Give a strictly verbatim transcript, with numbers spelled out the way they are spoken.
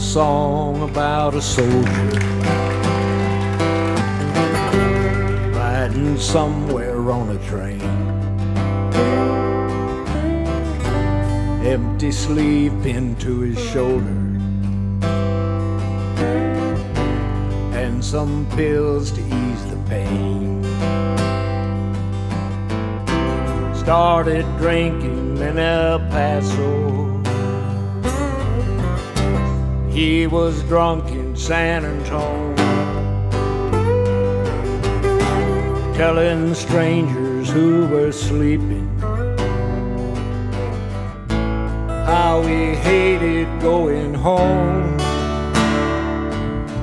song about a soldier riding somewhere on a train. Empty sleeve pinned to his shoulder, and some pills to ease the pain. Started drinking in El Paso. He was drunk in San Antonio, telling strangers who were sleeping how he hated going home.